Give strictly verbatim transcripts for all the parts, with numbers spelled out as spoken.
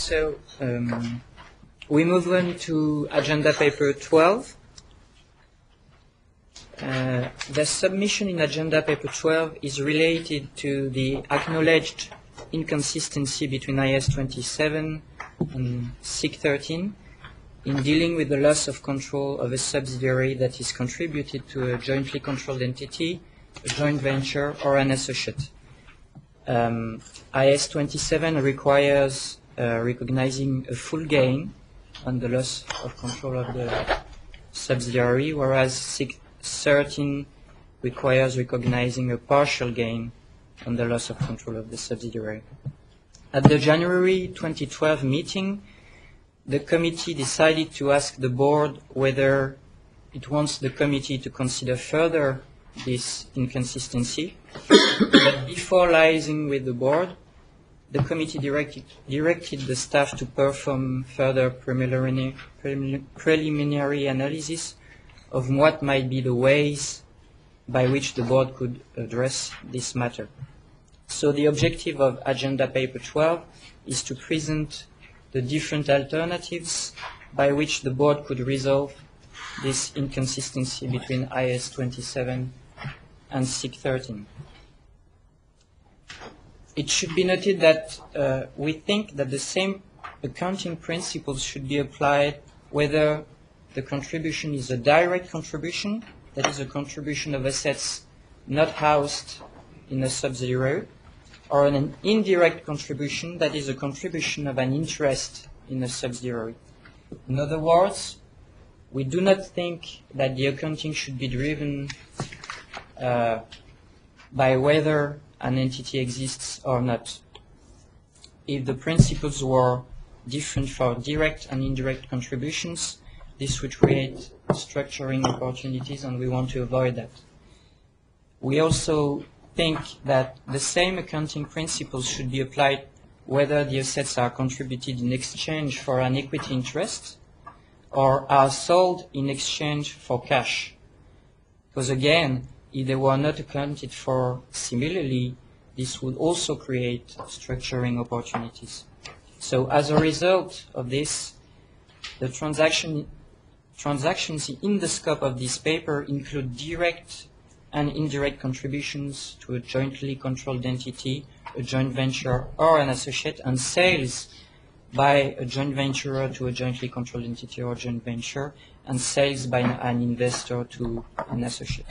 So um, we move on to agenda paper twelve. Uh, the submission in agenda paper twelve is related to the acknowledged inconsistency between I S twenty-seven and S I C thirteen in dealing with the loss of control of a subsidiary that is contributed to a jointly controlled entity, a joint venture, or an associate. Um, I S twenty-seven requires uh, recognizing a full gain on the loss of control of the subsidiary, whereas S I C thirteen requires recognizing a partial gain on the loss of control of the subsidiary. At the January twenty twelve meeting, the committee decided to ask the board whether it wants the committee to consider further this inconsistency. But before liaising with the board, the committee directed, directed the staff to perform further preliminary, preliminary analysis of what might be the ways by which the board could address this matter. So the objective of agenda paper twelve is to present the different alternatives by which the board could resolve this inconsistency between I S twenty-seven and S I C thirteen. It should be noted that uh, we think that the same accounting principles should be applied whether the contribution is a direct contribution, that is a contribution of assets not housed in a subsidiary, or an indirect contribution, that is a contribution of an interest in a subsidiary. In other words, we do not think that the accounting should be driven uh, by whether an entity exists or not. If the principles were different for direct and indirect contributions, this would create structuring opportunities, and we want to avoid that. We also think that the same accounting principles should be applied whether the assets are contributed in exchange for an equity interest or are sold in exchange for cash. Because again, if they were not accounted for similarly, this would also create structuring opportunities. So as a result of this, the transaction Transactions in the scope of this paper include direct and indirect contributions to a jointly controlled entity, a joint venture, or an associate, and sales by a joint venturer to a jointly controlled entity or joint venture, and sales by an investor to an associate.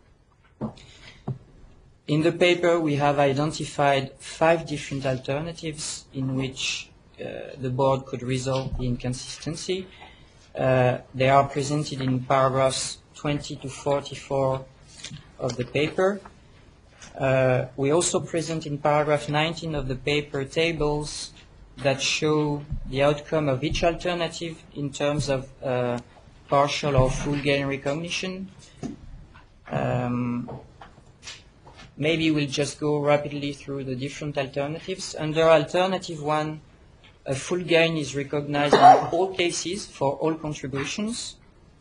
In the paper, we have identified five different alternatives in which uh, the board could resolve the inconsistency. Uh, they are presented in paragraphs twenty to forty-four of the paper. Uh, we also present in paragraph nineteen of the paper tables that show the outcome of each alternative in terms of uh, partial or full gain recognition. Um, maybe we'll just go rapidly through the different alternatives. Under alternative one, a full gain is recognized in all cases for all contributions.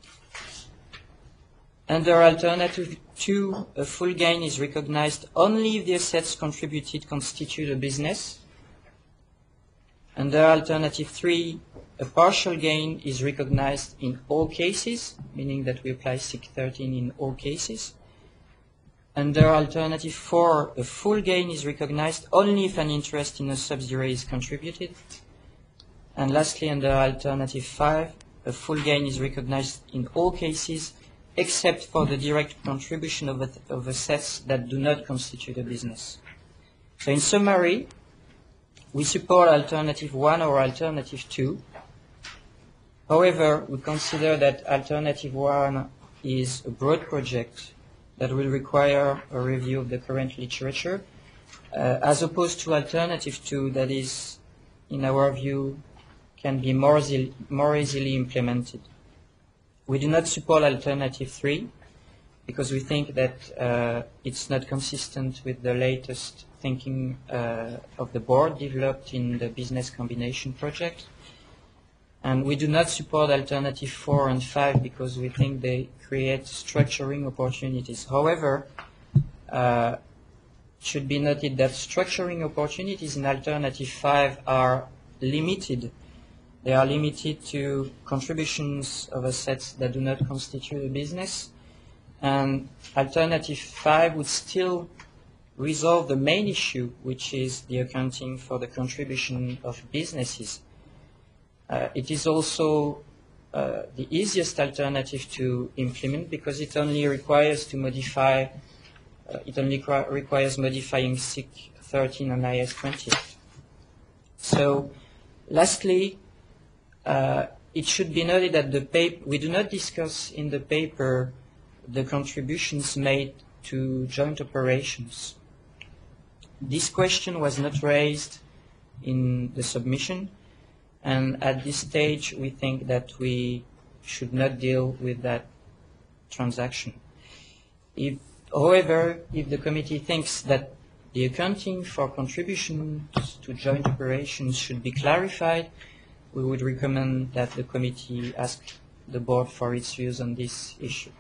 Under alternative two, a full gain is recognized only if the assets contributed constitute a business. Under alternative three, a partial gain is recognized in all cases, meaning that we apply S I C thirteen in all cases. Under alternative four, a full gain is recognized only if an interest in a subsidiary is contributed. And lastly, under alternative five, a full gain is recognized in all cases except for the direct contribution of, of assets that do not constitute a business. So in summary, we support alternative one or alternative two. However, we consider that alternative one is a broad project that will require a review of the current literature, uh, as opposed to alternative two that is, in our view, can be more, easily, more easily implemented. We do not support alternative three because we think that uh, it's not consistent with the latest thinking uh, of the board developed in the business combination project. And we do not support alternative four and five because we think they create structuring opportunities. However, uh, it should be noted that structuring opportunities in alternative five are limited. They are limited to contributions of assets that do not constitute a business. And alternative five would still resolve the main issue, which is the accounting for the contribution of businesses. Uh, it is also uh, the easiest alternative to implement because it only requires to modify, uh, it only requires modifying S I C thirteen and I A S twenty. So, lastly, uh, it should be noted that the paper, we do not discuss in the paper the contributions made to joint operations. This question was not raised in the submission, and at this stage we think that we should not deal with that transaction. If, however, if the committee thinks that the accounting for contributions to joint operations should be clarified, we would recommend that the committee ask the board for its views on this issue.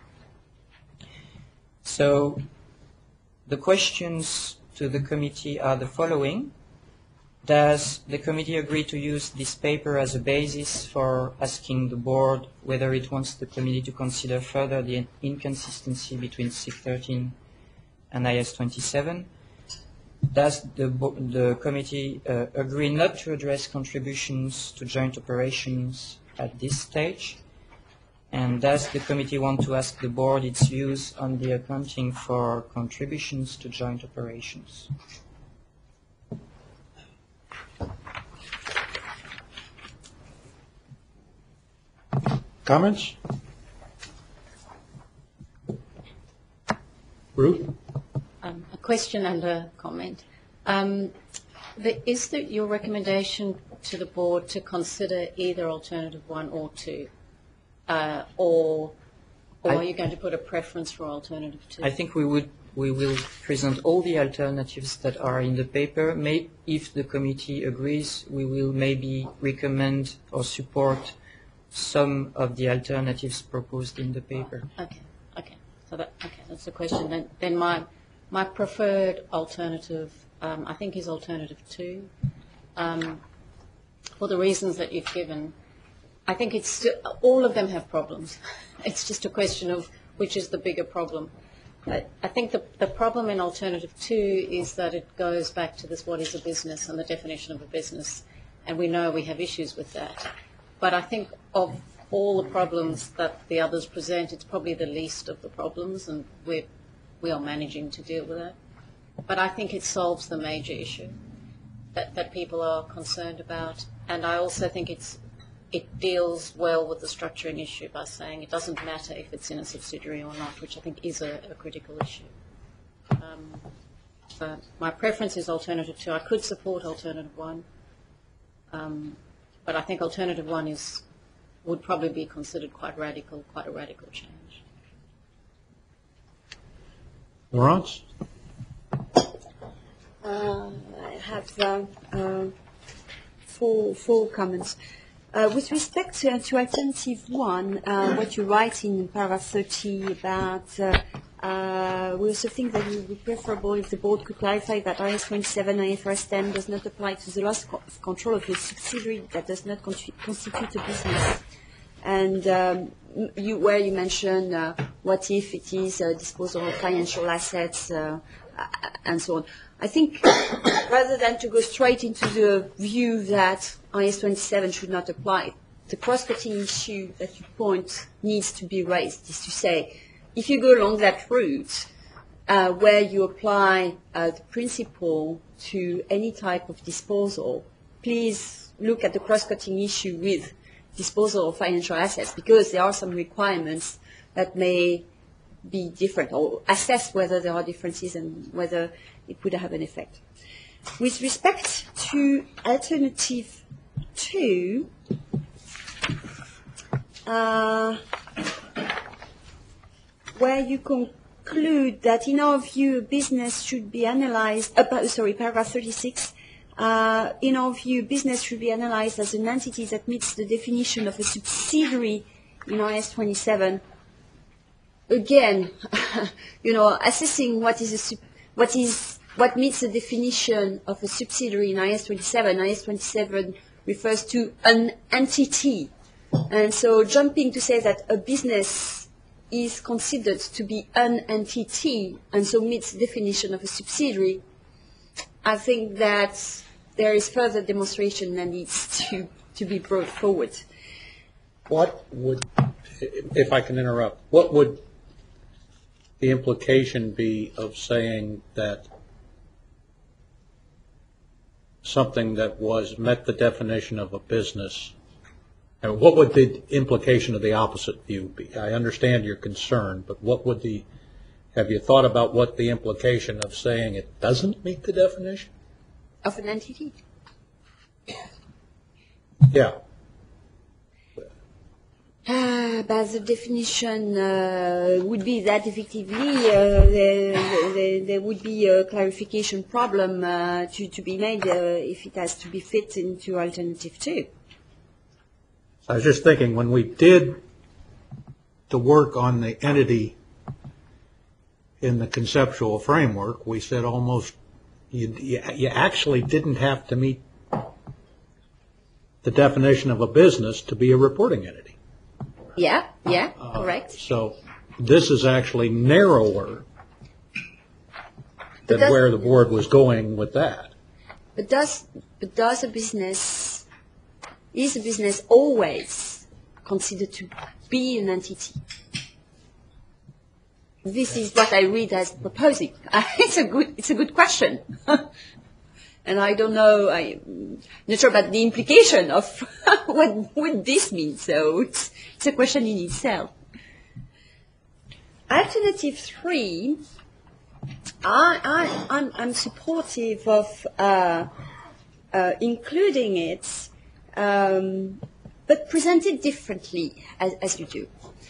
So the questions to the committee are the following. Does the committee agree to use this paper as a basis for asking the board whether it wants the committee to consider further the inconsistency between S I C thirteen and I A S twenty-seven? Does the, the committee uh, agree not to address contributions to joint operations at this stage? And does the committee want to ask the board its views on the accounting for contributions to joint operations? Comments? Ruth? Um, a question and a comment. Um, the, is the, your recommendation to the board to consider either alternative one or two? Uh, or or I, are you going to put a preference for alternative two? I think we would we will present all the alternatives that are in the paper. May, if the committee agrees, we will maybe recommend or support some of the alternatives proposed in the paper. Okay, okay. So that okay, that's the question. Then, then my my preferred alternative, um, I think, is alternative two, um, for the reasons that you've given. I think it's still, all of them have problems. It's just a question of which is the bigger problem. I, I think the, the problem in alternative two is that it goes back to this what is a business and the definition of a business, and we know we have issues with that. But I think of all the problems that the others present, it's probably the least of the problems, and we're, we are managing to deal with that. But I think it solves the major issue that, that people are concerned about, and I also think it's it deals well with the structuring issue by saying it doesn't matter if it's in a subsidiary or not, which I think is a, a critical issue. Um, but my preference is alternative two. I could support alternative one, um, but I think alternative one is would probably be considered quite radical, quite a radical change. Laurence? Uh, I have uh, uh, four, four comments. Uh, with respect to, to alternative one, uh, what you write in paragraph thirty about, uh, uh, we also think that it would be preferable if the board could clarify that I A S twenty-seven and I F R S ten does not apply to the loss of control of a subsidiary that does not constitute a business. And um, you, where you mention uh, what if it is uh, disposal of financial assets uh, and so on. I think rather than to go straight into the view that I A S twenty-seven should not apply, the cross-cutting issue that you point needs to be raised, is to say, if you go along that route uh, where you apply uh, the principle to any type of disposal, please look at the cross-cutting issue with disposal of financial assets, because there are some requirements that may be different, or assess whether there are differences and whether it would have an effect. With respect to alternative two, uh, where you conclude that in our view business should be analyzed, uh, sorry, paragraph thirty-six, uh, in our view business should be analyzed as an entity that meets the definition of a subsidiary in I A S twenty-seven. Again, you know, assessing what is a sub what is what meets the definition of a subsidiary in I A S twenty-seven. I A S twenty-seven refers to an entity. And so jumping to say that a business is considered to be an entity and so meets the definition of a subsidiary, I think that there is further demonstration that needs to, to be brought forward. What would, if I can interrupt, what would the implication be of saying that something that was met the definition of a business, and what would the implication of the opposite view be? I understand your concern, but what would the, have you thought about what the implication of saying it doesn't meet the definition? Of an entity? Yeah. Uh, but the definition uh, would be that effectively uh, there, there, there would be a clarification problem uh, to, to be made uh, if it has to be fit into alternative two. I was just thinking, when we did the work on the entity in the conceptual framework, we said almost you, you, you actually didn't have to meet the definition of a business to be a reporting entity. Yeah, yeah, uh, correct. So this is actually narrower than where the board was going with that. But does, but does a business, is a business always considered to be an entity? This is what I read as proposing. It's a good, it's a good question. And I don't know, I'm not sure about the implication of what would this mean. So it's, it's a question in itself. Alternative three, I, I, I'm, I'm supportive of uh, uh, including it, um, but presented differently, as, as you do.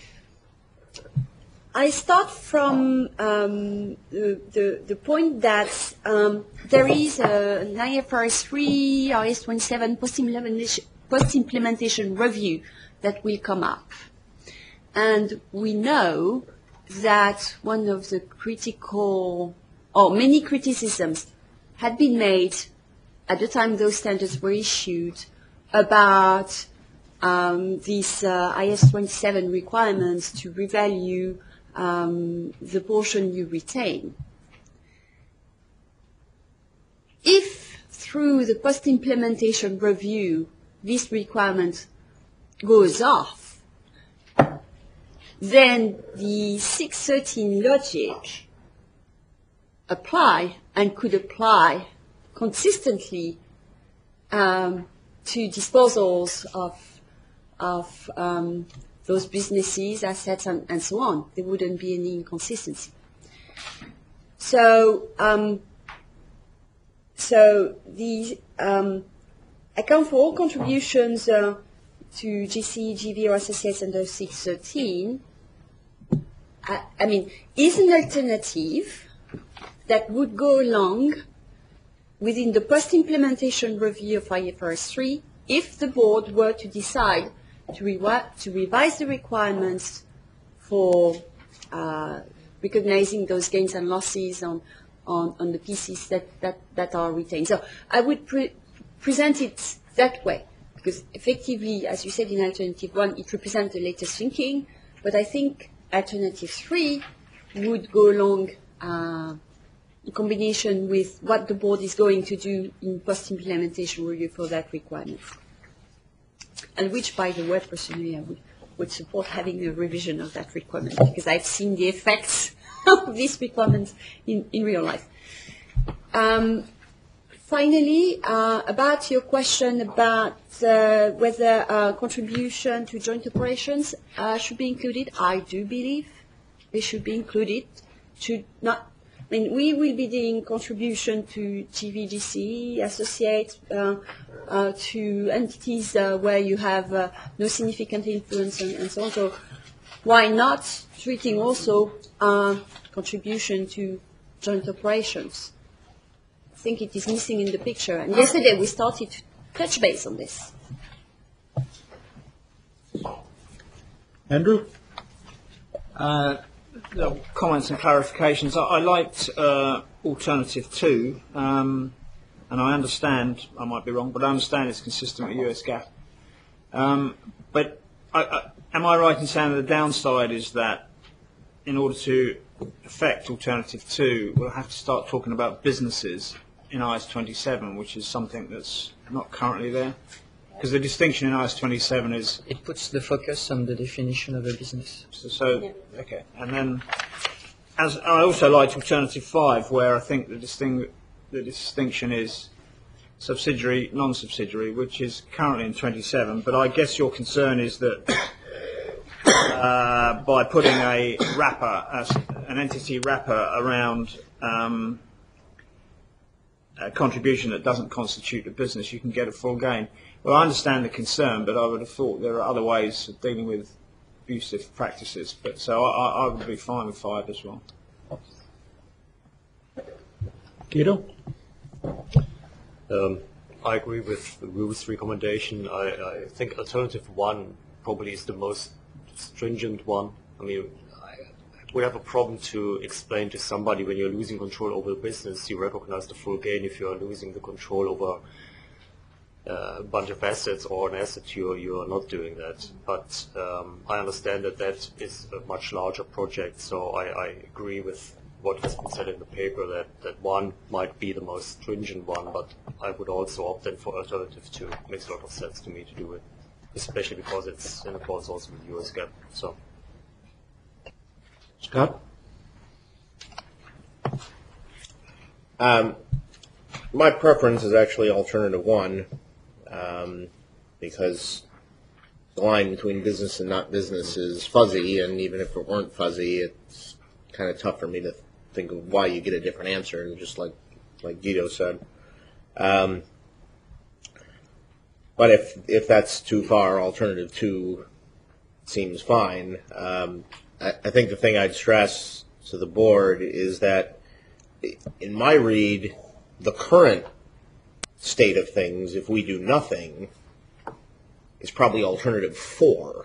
I start from um, the, the, the point that um, there is a, an I F R S three, I S twenty-seven post-implementation, post-implementation review that will come up. And we know that one of the critical, or many criticisms had been made at the time those standards were issued about um, these uh, I S twenty-seven requirements to revalue Um, the portion you retain. If through the post-implementation review this requirement goes off, then the six thirteen logic apply and could apply consistently um, to disposals of, of um, those businesses, assets, and, and so on. There wouldn't be any inconsistency. So, um, so the um, account for all contributions uh, to G C, G V, or associates under six thirteen, I, I mean, is an alternative that would go along within the post-implementation review of I F R S three if the board were to decide To, rewi to revise the requirements for uh, recognizing those gains and losses on, on, on the pieces that, that, that are retained. So I would pre present it that way, because effectively, as you said in alternative one, it represents the latest thinking, but I think alternative three would go along uh, in combination with what the board is going to do in post-implementation review for that requirement. And which, by the way, personally, I would, would support having a revision of that requirement, because I've seen the effects of these requirements in, in real life. Um, finally, uh, about your question about uh, whether uh, contribution to joint operations uh, should be included, I do believe they should be included. Should not. I mean, we will be doing contribution to G V G C, associates, uh, uh, to entities uh, where you have uh, no significant influence and, and so on. So why not treating also uh, contribution to joint operations? I think it is missing in the picture. And yesterday we started to touch base on this. Andrew? Uh, no, comments and clarifications. I, I liked uh, alternative two. Um, and I understand, I might be wrong, but I understand it's consistent with U S GAAP. Um, but I, I, am I right in saying that the downside is that in order to affect alternative two, we'll have to start talking about businesses in I A S twenty-seven, which is something that's not currently there? Because the distinction in I A S twenty-seven is... It puts the focus on the definition of a business. So, so okay. And then, as I also liked alternative five, where I think the, disting, the distinction is subsidiary, non-subsidiary, which is currently in twenty-seven. But I guess your concern is that uh, by putting a wrapper, a, an entity wrapper around um, a contribution that doesn't constitute a business, you can get a full gain. Well, I understand the concern, but I would have thought there are other ways of dealing with abusive practices. But so I, I would be fine with five as well. Guido? Um, I agree with Ruth's recommendation. I, I think alternative one probably is the most stringent one. I mean, I would have a problem to explain to somebody when you're losing control over the business, you recognize the full gain if you are losing the control over uh, a bunch of assets or an asset, you, you are not doing that. But um, I understand that that is a much larger project, so I, I agree with what has been said in the paper, that, that one might be the most stringent one, but I would also opt in for alternative two. It makes a lot of sense to me to do it, especially because it's in accordance also with U S GAAP. So, Scott? Um, my preference is actually alternative one, um, because the line between business and not business is fuzzy, and even if it weren't fuzzy, it's kind of tough for me to think of why you get a different answer, just like like Guido said. Um, but if if that's too far, alternative two seems fine. Um, I, I think the thing I'd stress to the board is that in my read, the current state of things, if we do nothing, is probably alternative four.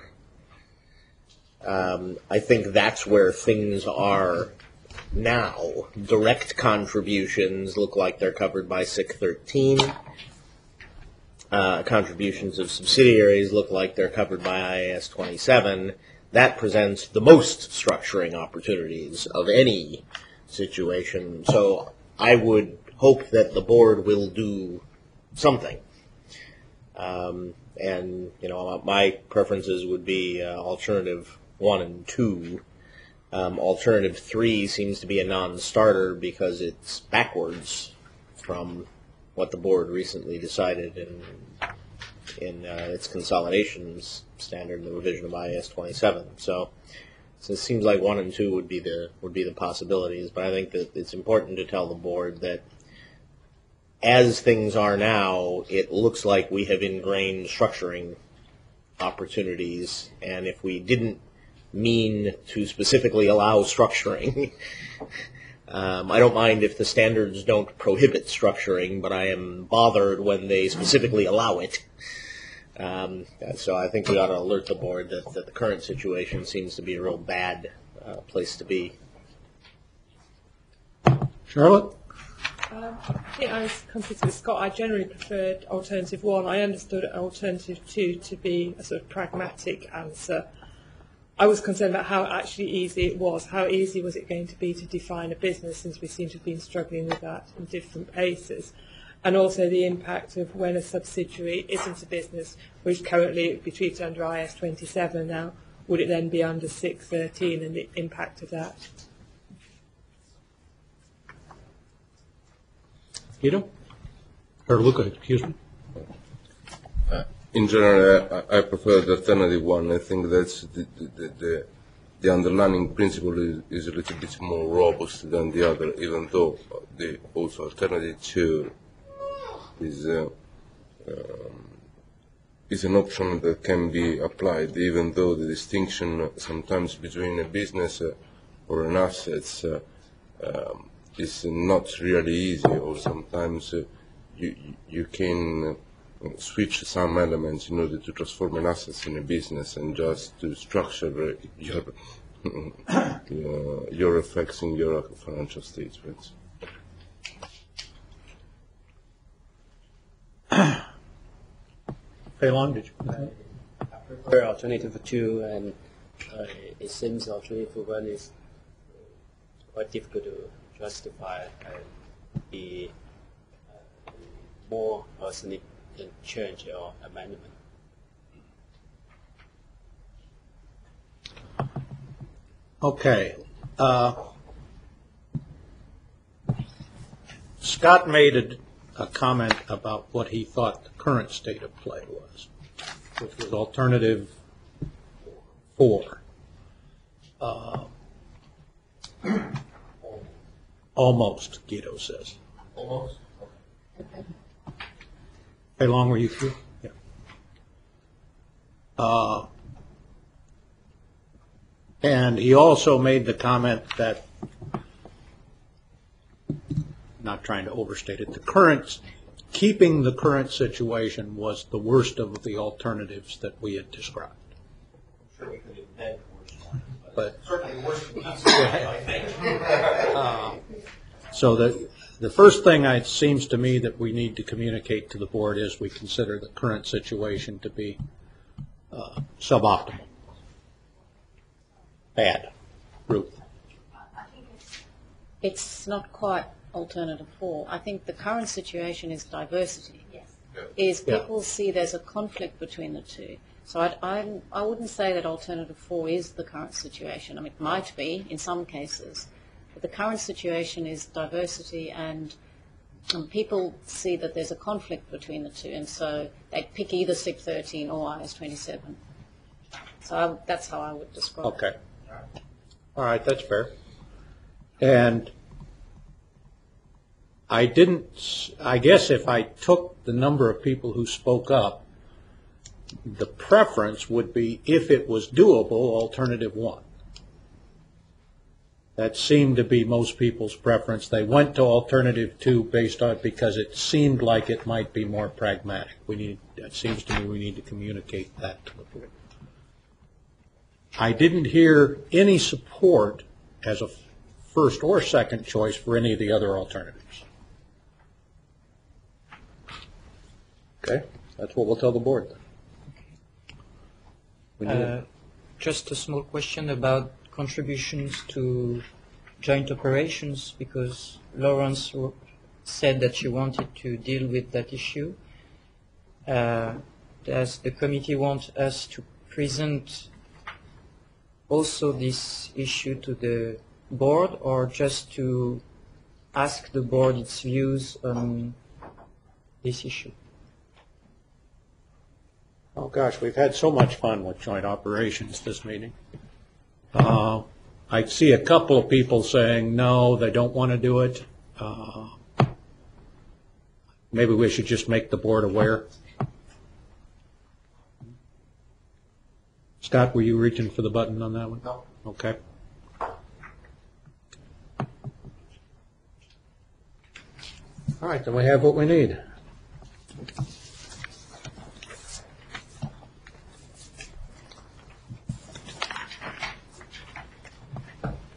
Um, I think that's where things are now. Direct contributions look like they're covered by S I C thirteen. Uh, contributions of subsidiaries look like they're covered by I A S twenty-seven. That presents the most structuring opportunities of any situation. So I would hope that the board will do something. Um, and, you know, my preferences would be uh, alternative one and two. Um, alternative three seems to be a non-starter because it's backwards from what the board recently decided in in uh, its consolidations standard, the revision of I A S twenty-seven. So, so it seems like one and two would be the would be the possibilities. But I think that it's important to tell the board that as things are now, it looks like we have ingrained structuring opportunities, and if we didn't mean to specifically allow structuring, um, I don't mind if the standards don't prohibit structuring, but I am bothered when they specifically allow it. Um, so I think we ought to alert the board that, that the current situation seems to be a real bad uh, place to be. Charlotte? Um, I think I was consistent with Scott. I generally preferred alternative one. I understood alternative two to be a sort of pragmatic answer. I was concerned about how actually easy it was. How easy was it going to be to define a business, since we seem to have been struggling with that in different places? And also the impact of when a subsidiary isn't a business, which currently would be treated under I A S twenty-seven now, would it then be under S I C thirteen, and the impact of that? Guido? Or Luca, excuse me. Uh, in general, I, I prefer the alternative one. I think that's the, the, the, the underlying principle is, is a little bit more robust than the other, even though the also alternative two is, uh, um, is an option that can be applied, even though the distinction sometimes between a business uh, or an asset uh, um, is not really easy, or sometimes uh, you, you can uh, switch some elements in order to transform an asset in a business and just to structure uh, your, your, your effects in your financial statements. Fei Long, did you? I prefer alternative two, and uh, it seems alternative one is quite difficult to justify and be uh, more uh, significant change or amendment. Okay. Uh, Scott made a, a comment about what he thought the current state of play was, which was alternative four. Uh, almost, Guido says. Almost. How long were you through? Yeah. Uh, and he also made the comment that, not trying to overstate it, the current, keeping the current situation was the worst of the alternatives that we had described. I'm sure we could invent worse ones, but, But- certainly worse than these, I think. Uh, So the, the first thing it seems to me that we need to communicate to the board is we consider the current situation to be uh, suboptimal. Bad. Ruth? It's not quite alternative four. I think the current situation is diversity. Yes. Is Yeah. people see there's a conflict between the two. So I'd, I'm, I wouldn't say that alternative four is the current situation. I mean, it might be in some cases. But the current situation is diversity, and um, people see that there's a conflict between the two, and so they pick either S I C thirteen or I S twenty-seven. So I, that's how I would describe it. Okay. All right, that's fair. And I didn't, s- I guess if I took the number of people who spoke up, the preference would be, if it was doable, alternative one. That seemed to be most people's preference. They went to alternative two based on, because it seemed like it might be more pragmatic. We need, it seems to me we need to communicate that to the board. I didn't hear any support as a first or second choice for any of the other alternatives. Okay, that's what we'll tell the board then. We need- Uh, Just a small question about contributions to joint operations, because Lawrence w- said that she wanted to deal with that issue. Uh, Does the committee want us to present also this issue to the board, or just to ask the board its views on this issue? Oh, gosh, we've had so much fun with joint operations this meeting. Uh, I see a couple of people saying, no, they don't want to do it. Uh, Maybe we should just make the board aware. Scott, were you reaching for the button on that one? No. Okay. All right, then we have what we need.